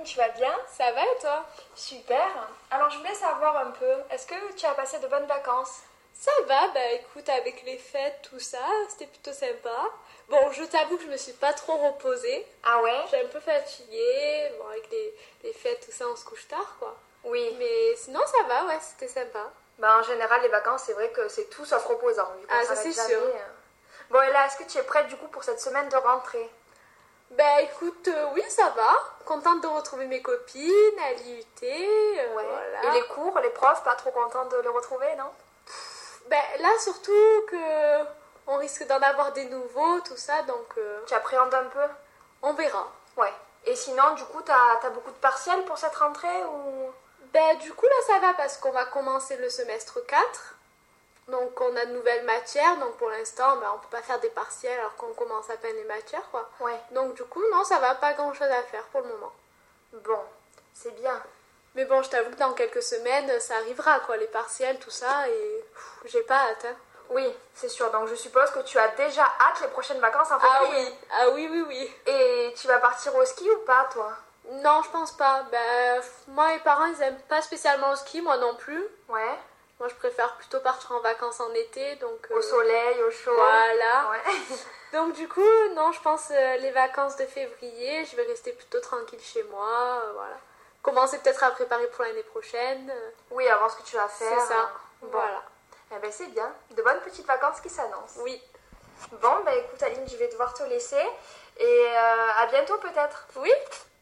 tu vas bien? Ça va et toi? Super. Alors je voulais savoir un peu, est-ce que tu as passé de bonnes vacances? Ça va, bah écoute, avec les fêtes, tout ça, c'était plutôt sympa. Bon, je t'avoue que je me suis pas trop reposée. Ah ouais? J'étais un peu fatiguée. Bon, avec les fêtes, tout ça, on se couche tard, quoi. Oui. Mais sinon, ça va, ouais, c'était sympa. Bah en général, les vacances, c'est vrai que c'est tout sauf reposant. Vu qu'on Ah, ça s'arrête c'est jamais, sûr. Bon, et là, est-ce que tu es prête du coup pour cette semaine de rentrée? Bah écoute, oui, ça va. Contente de retrouver mes copines à l'IUT. Ouais. Voilà. Et les cours, les profs, pas trop contents de les retrouver, non? Bah là, surtout que on risque d'en avoir des nouveaux, tout ça, donc Tu appréhendes un peu? on verra. Ouais. Et sinon, du coup, t'as beaucoup de partiels pour cette rentrée ou... Ben, du coup, là, ça va parce qu'on va commencer le semestre 4. Donc, on a de nouvelles matières. Donc, pour l'instant, ben, on peut pas faire des partiels alors qu'on commence à peine les matières, quoi. Ouais. Donc, du coup, non, ça va, pas grand-chose à faire pour le moment. Bon, c'est bien. Mais bon, je t'avoue que dans quelques semaines, ça arrivera, quoi, les partiels, tout ça, et j'ai pas hâte, hein. Oui, c'est sûr. Donc je suppose que tu as déjà hâte les prochaines vacances en Ah février. oui, ah oui, oui, oui. Et tu vas partir au ski ou pas, toi? Non, je pense pas. Ben, moi, mes parents, ils aiment pas spécialement le ski, moi non plus. Ouais. Moi, je préfère plutôt partir en vacances en été, donc... Au soleil, au chaud. Voilà. Ouais. Donc du coup, non, je pense les vacances de février, je vais rester plutôt tranquille chez moi, voilà. Commencer peut-être à préparer pour l'année prochaine. Oui, avant ce que tu vas faire. C'est ça, Bon. voilà. Eh ben c'est bien. De bonnes petites vacances qui s'annoncent. Oui, Bon, bah écoute Aline, je vais devoir te laisser. Et à bientôt peut-être. oui,